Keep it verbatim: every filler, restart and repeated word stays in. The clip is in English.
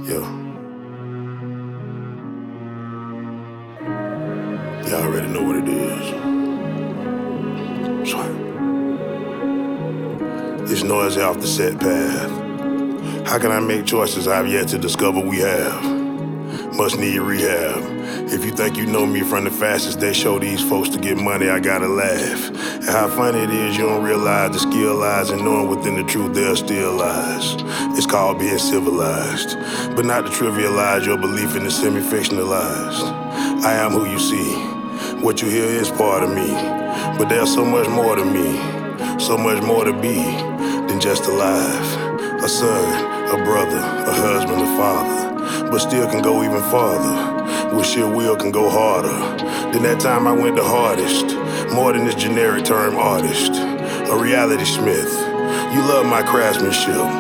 Yeah. Y'all already know what it is. Swear. It's noisy off the set path. How can I make choices I've yet to discover we have? Must need rehab. If you think you know me from the fastest they show these folks to get money, I gotta laugh. And how funny it is you don't realize the skill lies in knowing within the truth there still lies. It's called being civilized, but not to trivialize your belief in the semi-fictionalized. I am who you see. What you hear is part of me, but there's so much more to me, so much more to be than just alive. A son, a brother, a husband, a father, but still can go even farther. With sheer will can go harder. Than that time I went the hardest, more than this generic term artist. A reality smith. You love my craftsmanship.